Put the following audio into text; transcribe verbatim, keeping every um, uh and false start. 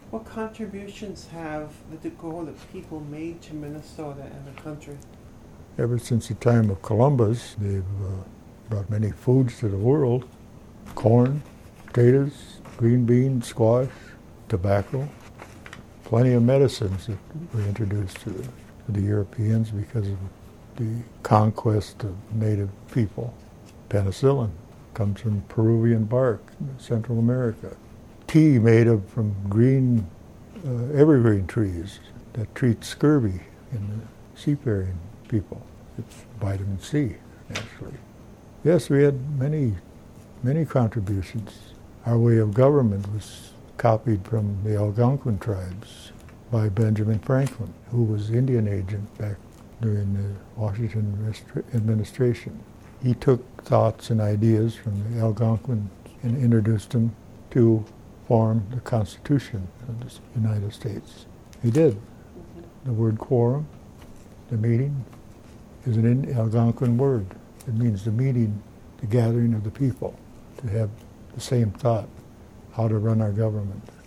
What contributions have the Dakota people made to Minnesota and the country? Ever since the time of Columbus, they've uh, brought many foods to the world. Corn, potatoes, green beans, squash, tobacco, plenty of medicines that were introduced to the, to the Europeans because of the conquest of native people. Penicillin comes from Peruvian bark in Central America. Tea made of from green uh, evergreen trees that treat scurvy in the seafaring people. It's vitamin C, naturally. Yes, we had many, many contributions. Our way of government was copied from the Algonquin tribes by Benjamin Franklin, who was Indian agent back during the Washington administration. He took thoughts and ideas from the Algonquin and introduced them to form the Constitution of the United States. He did. The word quorum, the meeting, is an Algonquin word. It means the meeting, the gathering of the people, to have the same thought, how to run our government.